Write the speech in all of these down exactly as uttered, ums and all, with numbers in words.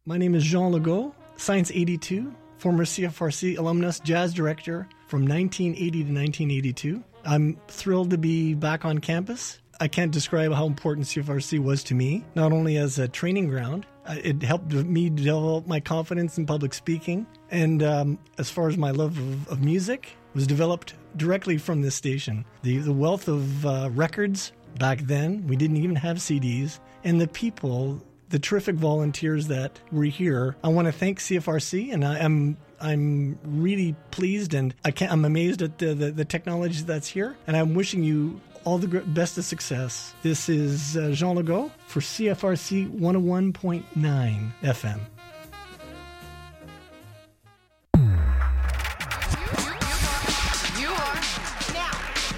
My name is Jean Legault, Science eighty-two, former C F R C alumnus, jazz director from nineteen eighty to nineteen eighty-two. I'm thrilled to be back on campus. I can't describe how important C F R C was to me, not only as a training ground. Uh, it helped me develop my confidence in public speaking. And um, as far as my love of, of music, was developed directly from this station. The, the wealth of uh, records back then, we didn't even have C Ds, and the people, the terrific volunteers that were here. I want to thank C F R C, and I am I'm really pleased, and I can't, I'm amazed at the, the, the technology that's here, and I'm wishing you all the best of success. This is uh, Jean Legault for C F R C one oh one point nine F M. You are now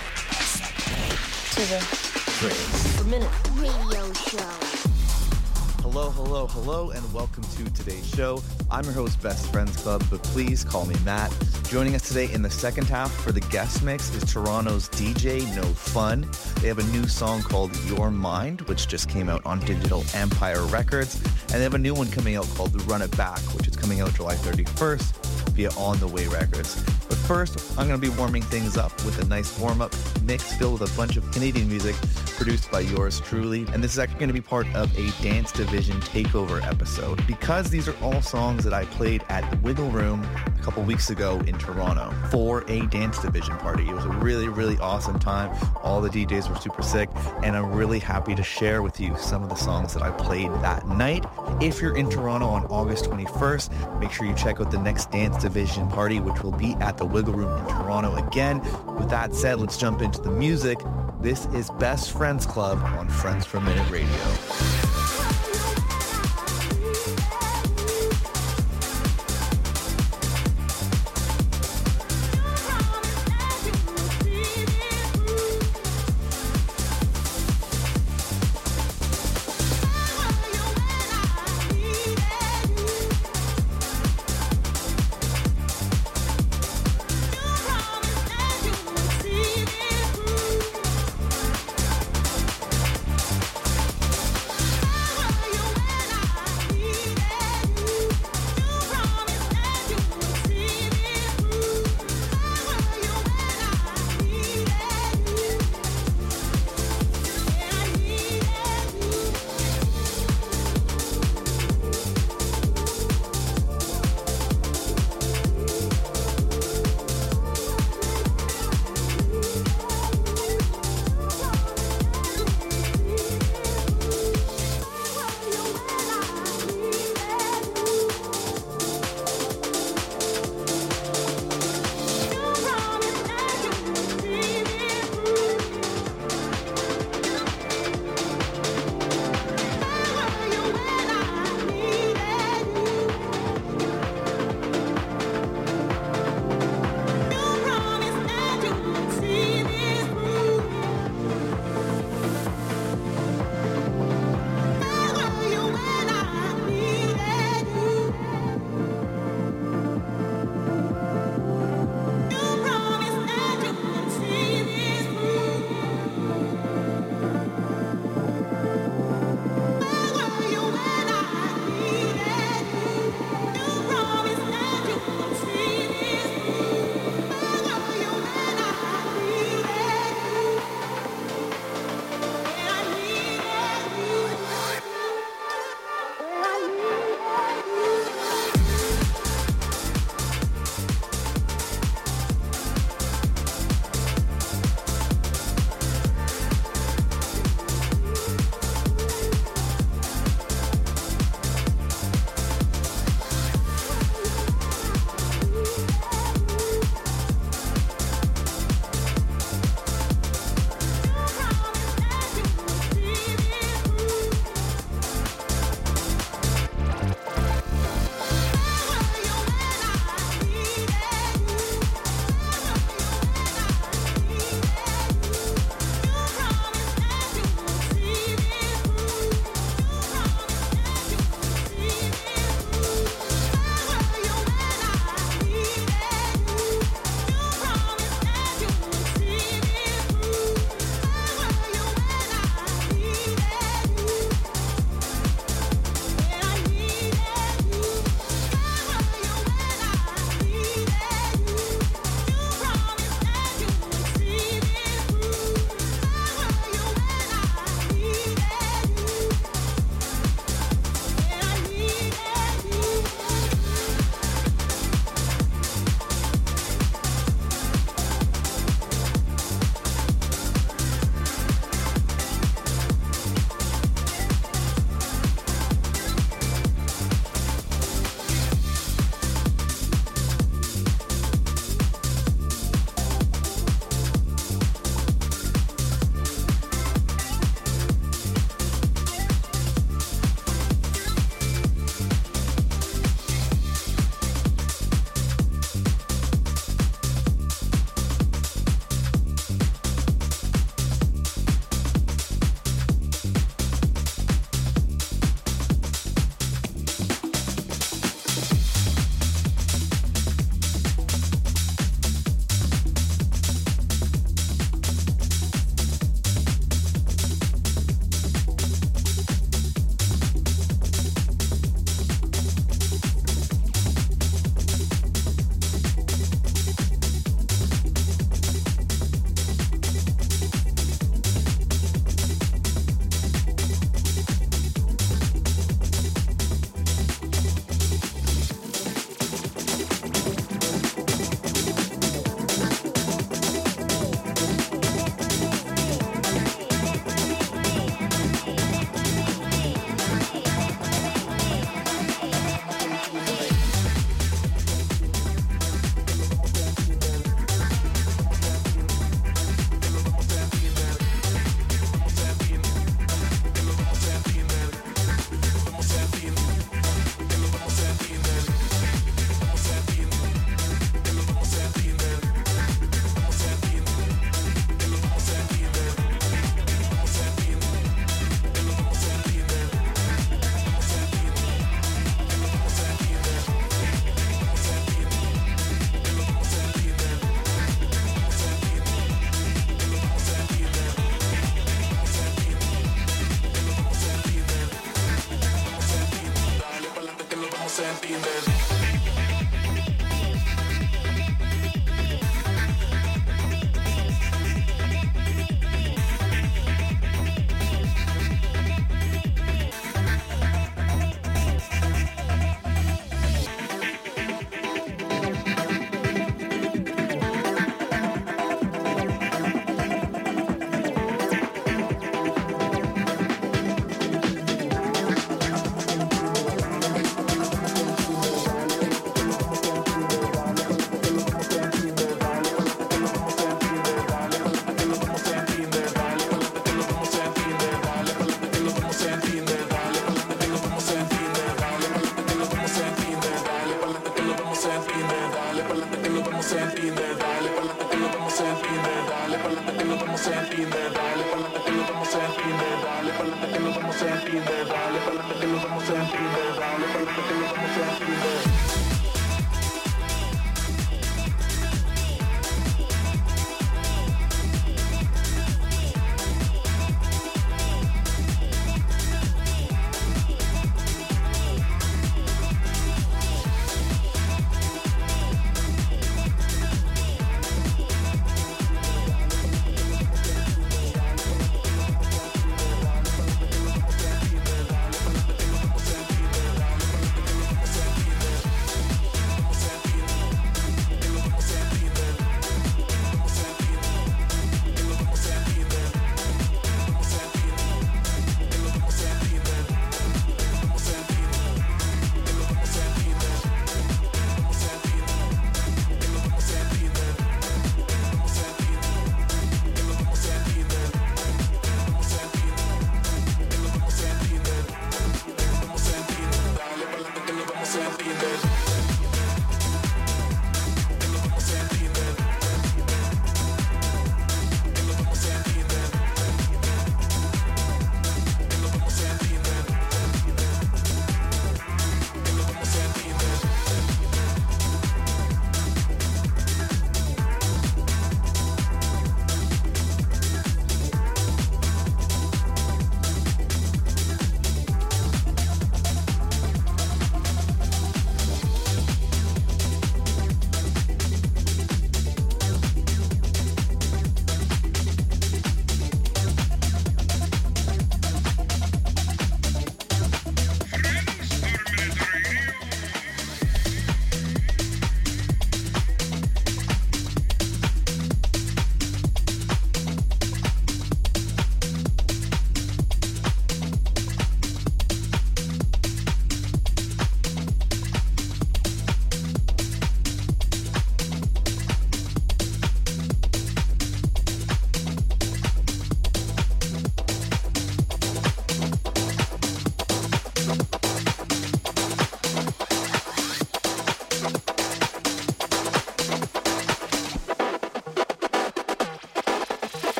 to the Friends per Minute radio show. Hello, hello, hello, and welcome to today's show. I'm your host, Best Friends Club, but please call me Matt. Joining us today in the second half for the guest mix is Toronto's D J No Fun. They have a new song called Your Mind, which just came out on Digital Empire Records, and they have a new one coming out called Run It Back, which is coming out July thirty-first via On The Way Records. But first, I'm going to be warming things up with a nice warm-up mix filled with a bunch of Canadian music produced by yours truly, and this is actually going to be part of a Dance Division Takeover episode, because these are all songs that I played at the Wiggle Room a couple weeks ago in Toronto for a Dance Division party. It was a really, really awesome time. All the D Js were super sick, and I'm really happy to share with you some of the songs that I played that night. If you're in Toronto on August twenty-first, make sure you check out the next Dance Division party, which will be at the Wiggle Room in Toronto again. With that said, let's jump into the music. This is Best Friends Club on Friends Per Minute Radio. You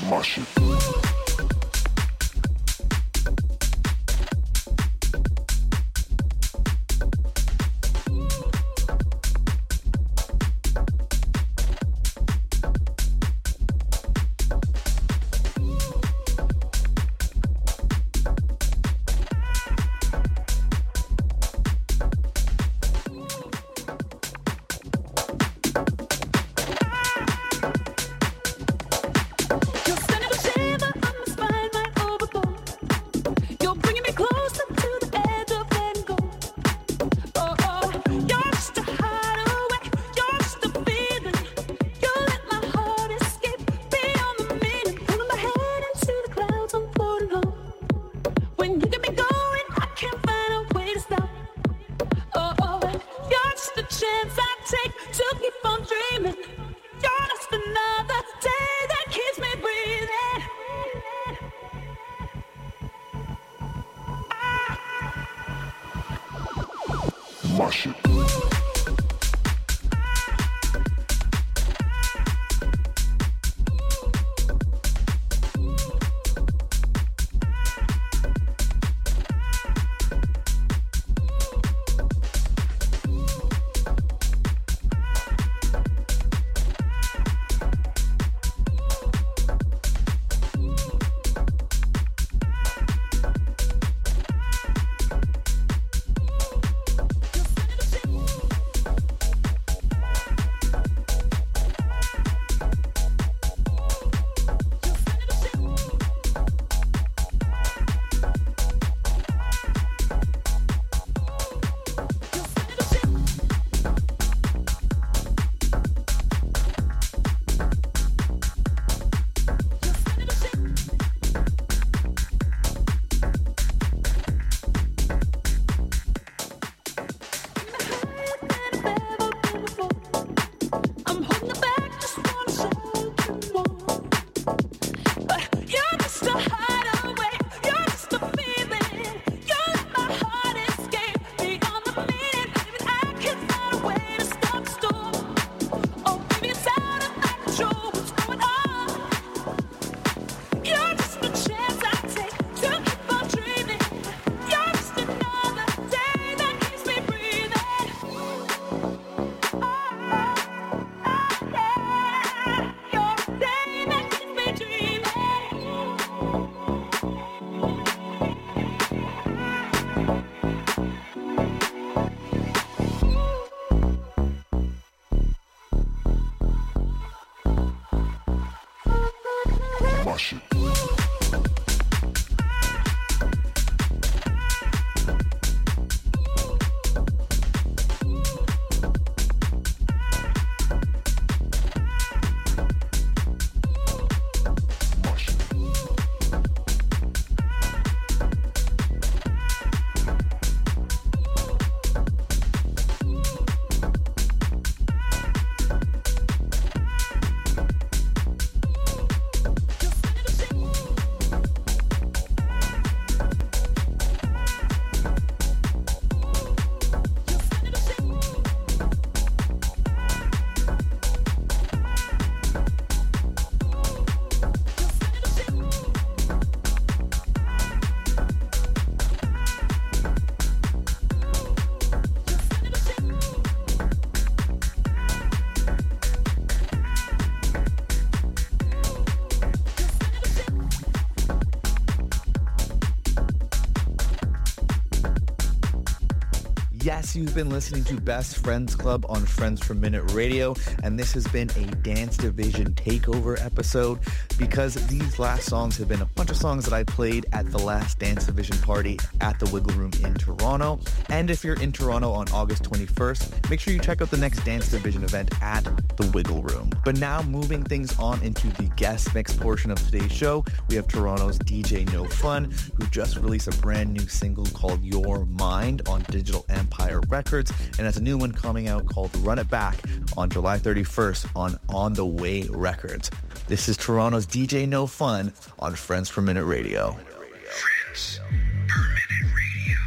Yes, you've been listening to Best Friends Club on Friends per Minute Radio, and this has been a Dance Division takeover episode because these last songs have been a bunch of songs that I played at the last Dance Division party at the Wiggle Room in Toronto. And if you're in Toronto on August twenty-first, make sure you check out the next Dance Division event at the Wiggle Room. But now moving things on into the guest mix portion of today's show, we have Toronto's D J No Fun, who just released a brand new single called Your Mind on Digital Empire Records, and has a new one coming out called Run It Back on July thirty-first on On The Way Records. This is Toronto's D J No Fun on Friends per Minute Radio. Friends per Minute Radio.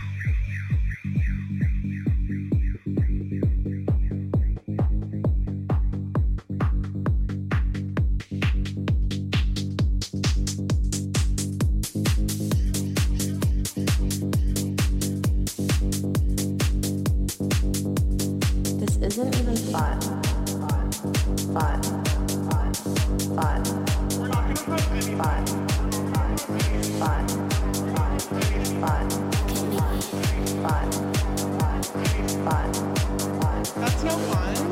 That's no fun.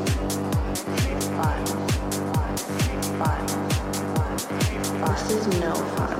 This is no fun.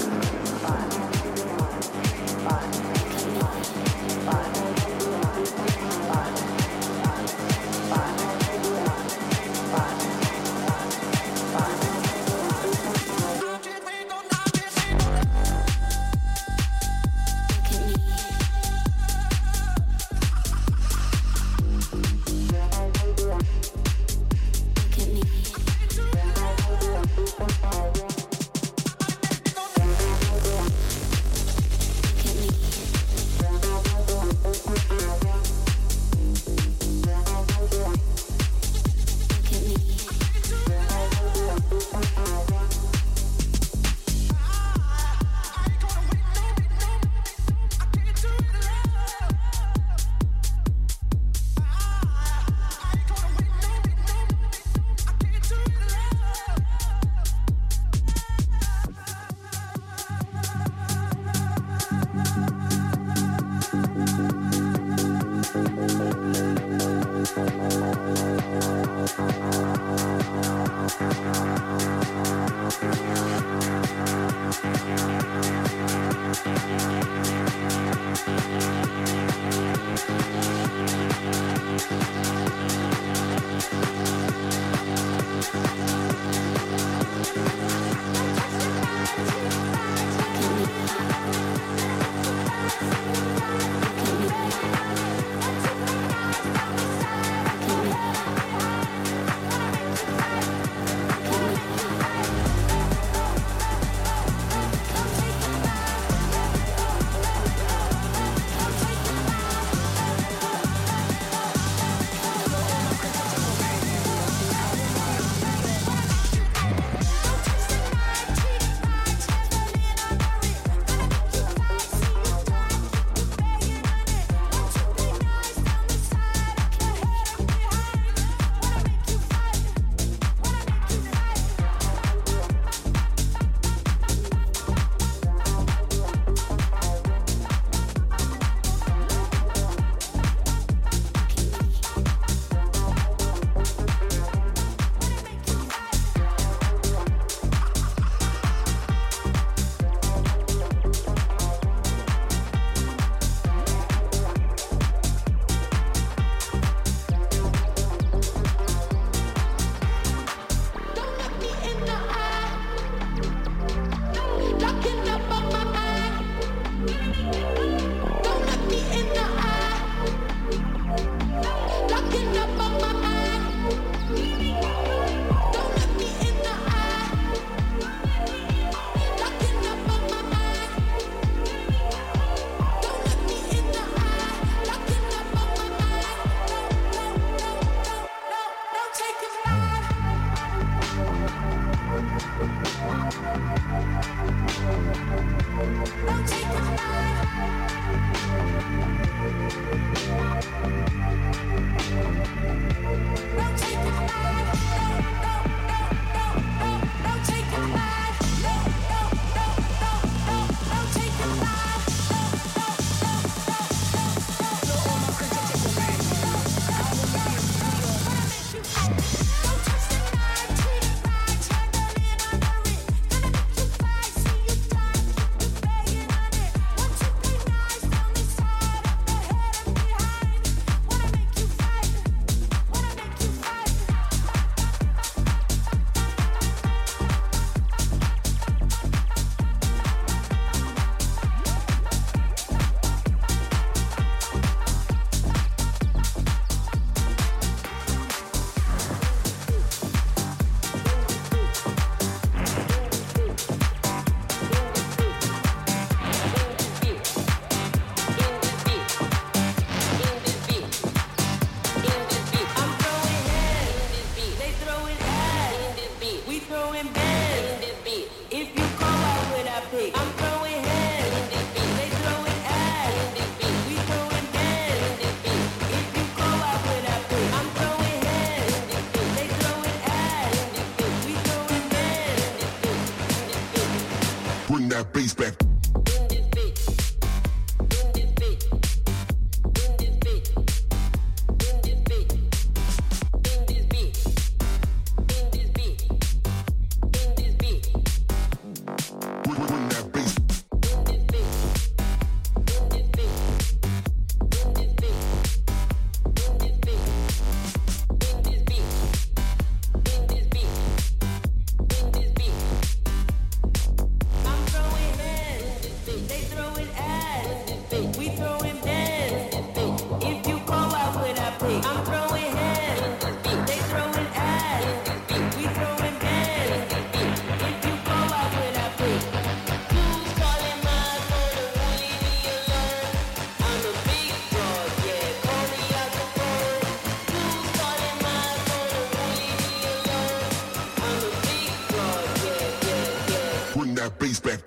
that bass back. Bass back.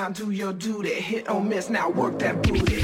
now do your duty. Hit or miss, now work that booty.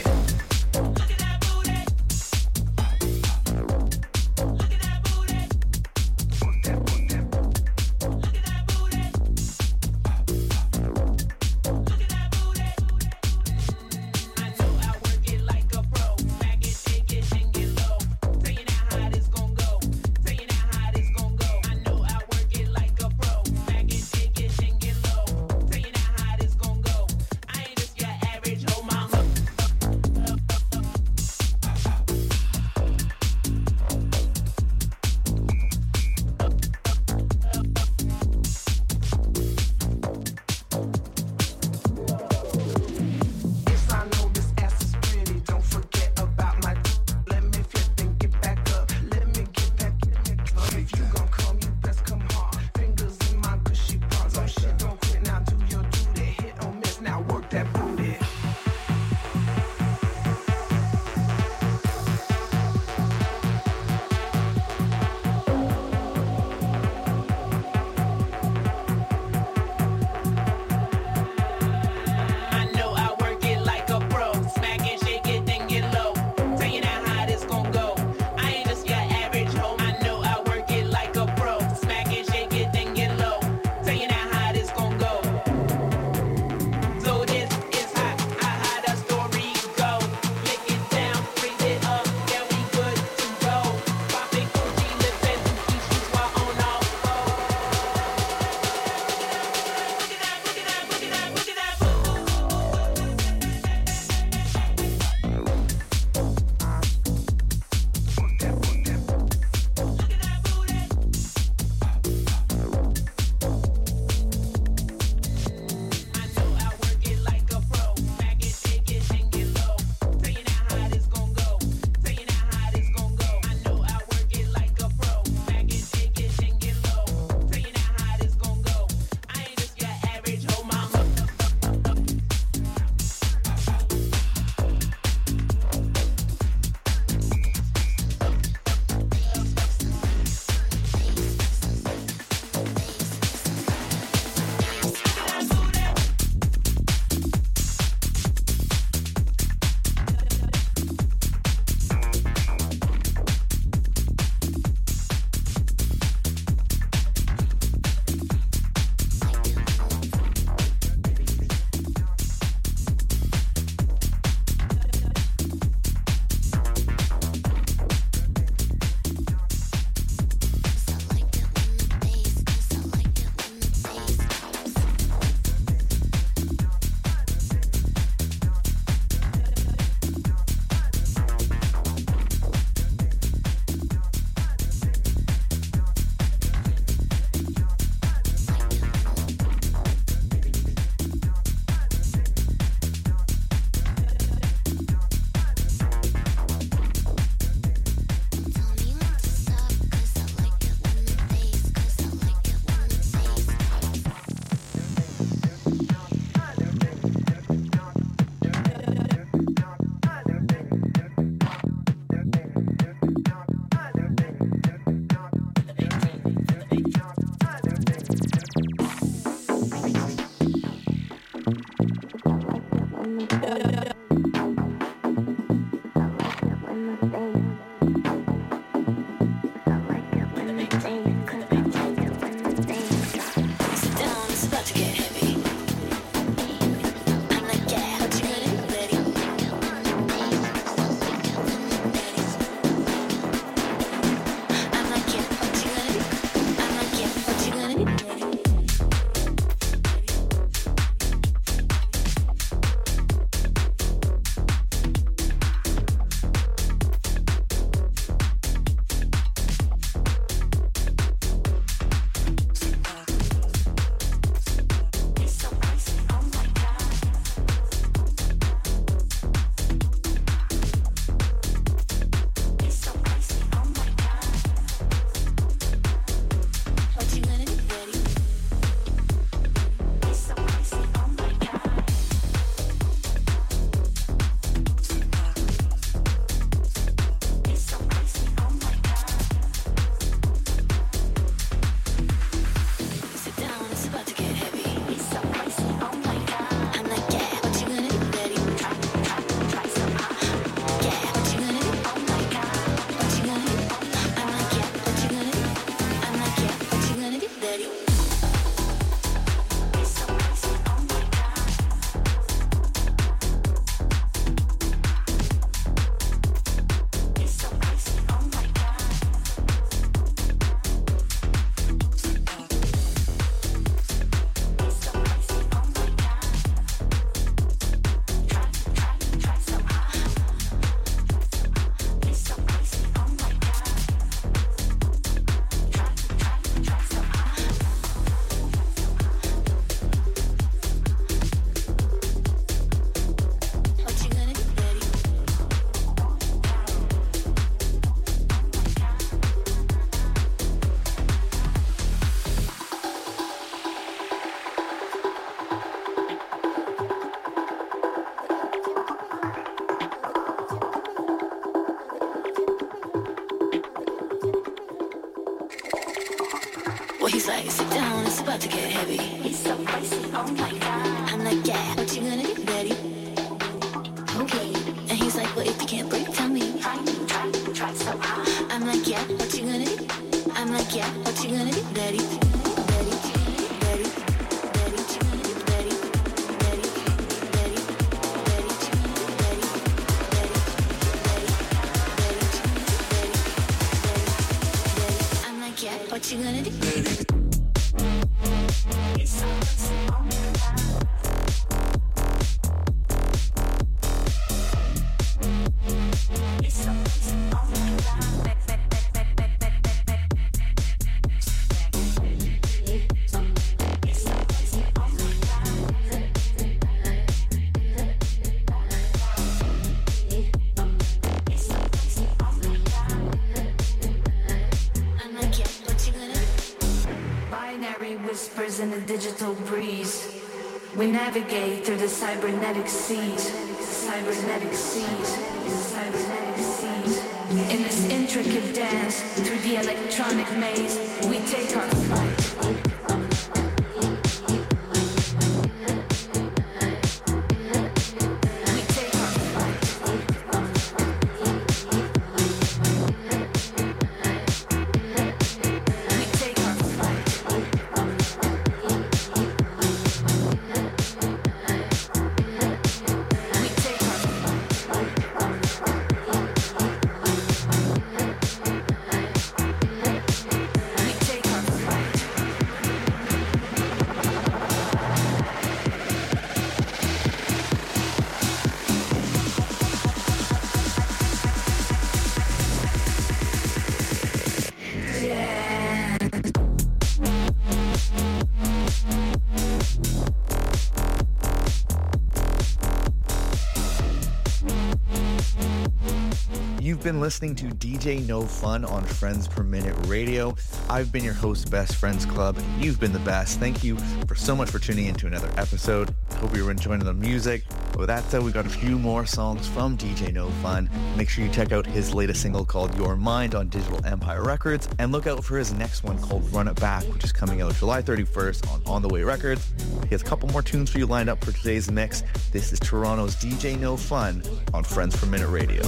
he's like, sit down, it's about to get heavy. He's so spicy, oh my god. I'm like, yeah, what you gonna do, daddy? Okay. And he's like, well, if you can't break, tell me. Try me, try me, try so hard. I'm like, yeah, what you gonna do? I'm like, yeah, what you gonna do, daddy? Daddy, daddy, daddy, daddy, daddy, daddy, daddy, daddy, daddy. I'm like, yeah, what you gonna do? Whispers in the digital breeze. We navigate through the cybernetic seas. Cybernetic seas. Cybernetic seas. In this intricate dance through the electronic maze, we take our flight. You've been listening to D J No Fun on Friends Per Minute Radio. I've been your host, Best Friends Club, and you've been the best. Thank you for so much for tuning in to another episode. Hope you were enjoying the music. But with that said, we got a few more songs from D J No Fun. Make sure you check out his latest single called Your Mind on Digital Empire Records, and look out for his next one called Run It Back, which is coming out July thirty-first on On The Way Records. He has a couple more tunes for you lined up for today's mix. This is Toronto's D J No Fun on Friends Per Minute Radio.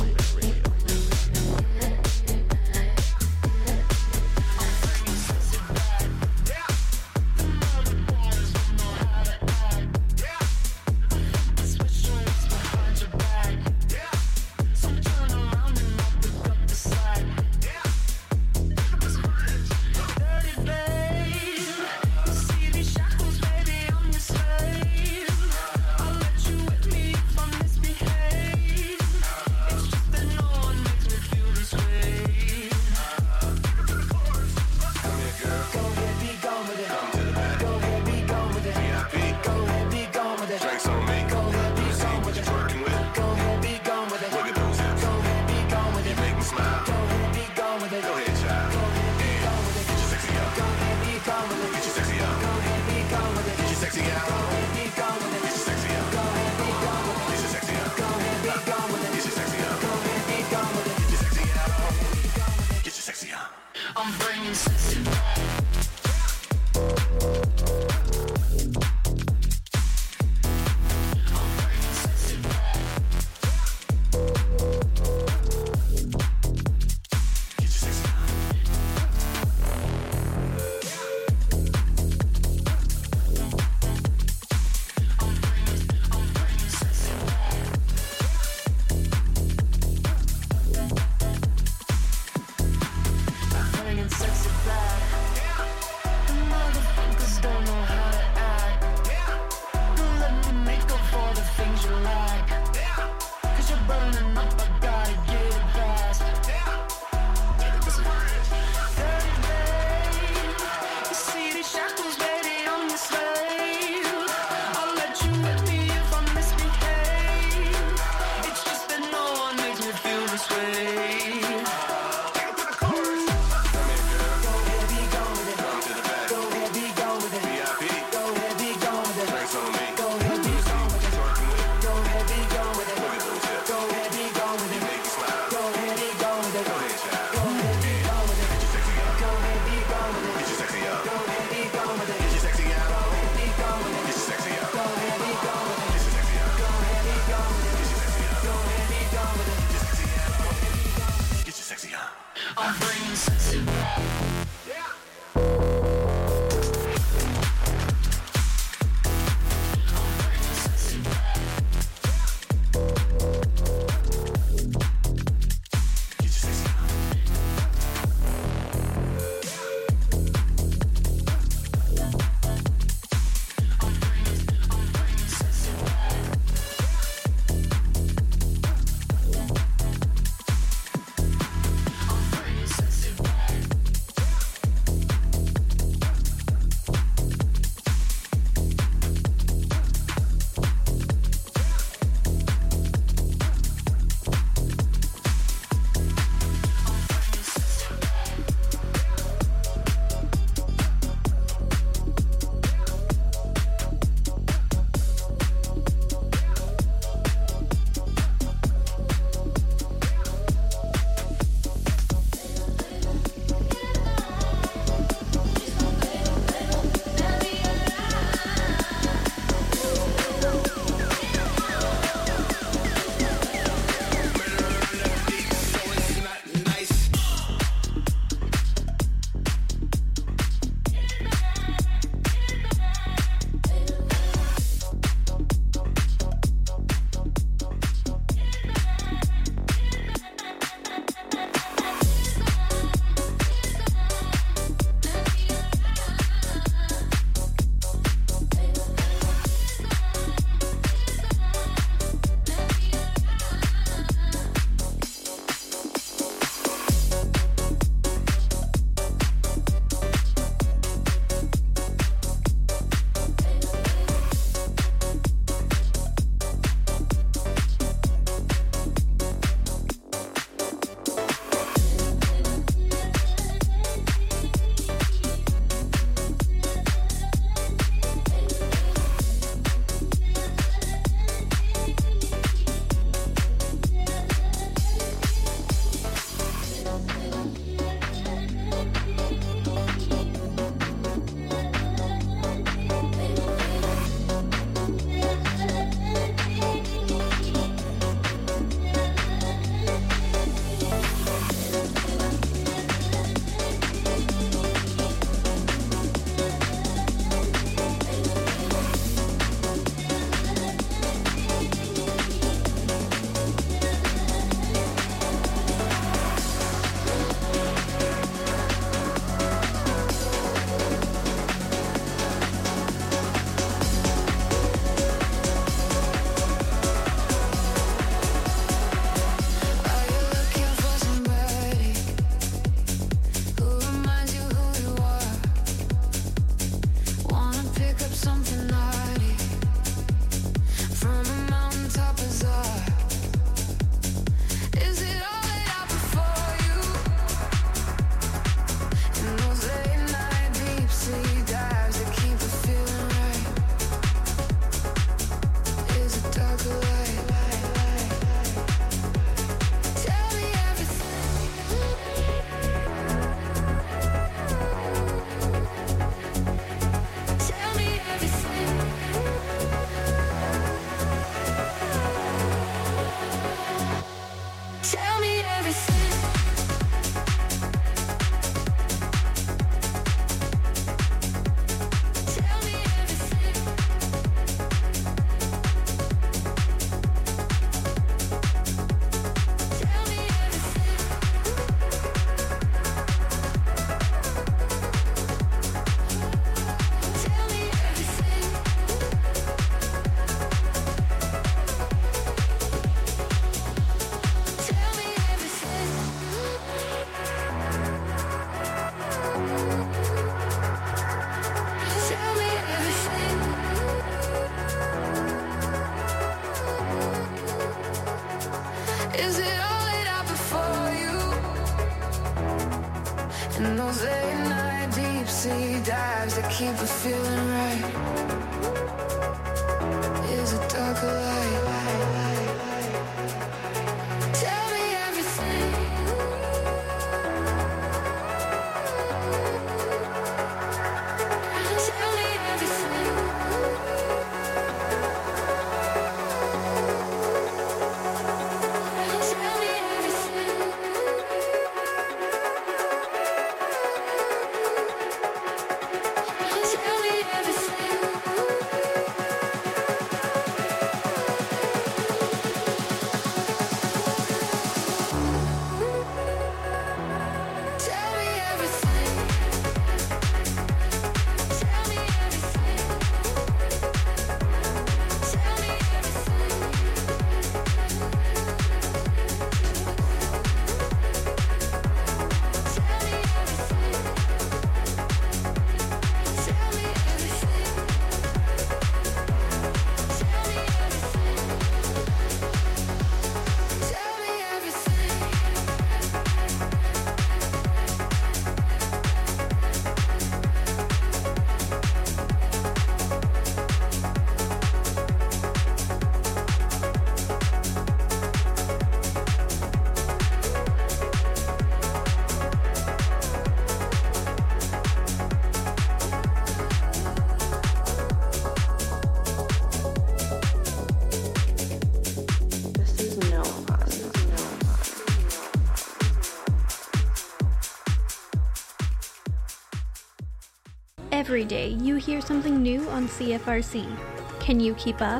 Sexy back. And those late night deep sea dives that keep us feeling right. Is it dark or light? Tell me everything. Tell me everything. Tell me everything. Every day you hear something new on C F R C. Can you keep up?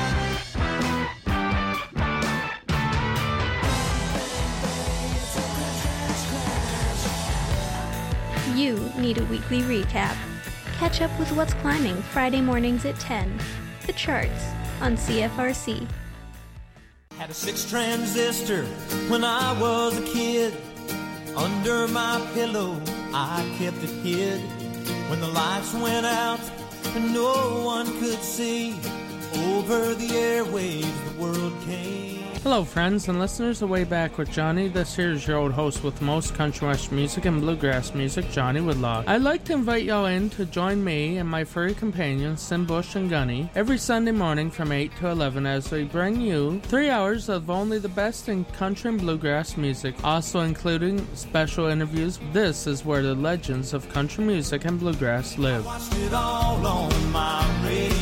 You need a weekly recap. Catch up with what's climbing Friday mornings at ten. The charts on C F R C. Had a six transistor when I was a kid. Under my pillow I kept it hid. When the lights went out and no one could see, over the airwaves the world came. Hello friends and listeners of Way Back with Johnny. This here is your old host with most country western music and bluegrass music, Johnny Woodlock. I'd like to invite y'all in to join me and my furry companions, Sim Bush and Gunny, every Sunday morning from eight to eleven as we bring you three hours of only the best in country and bluegrass music, also including special interviews. This is where the legends of country music and bluegrass live. I watched it all on my radio.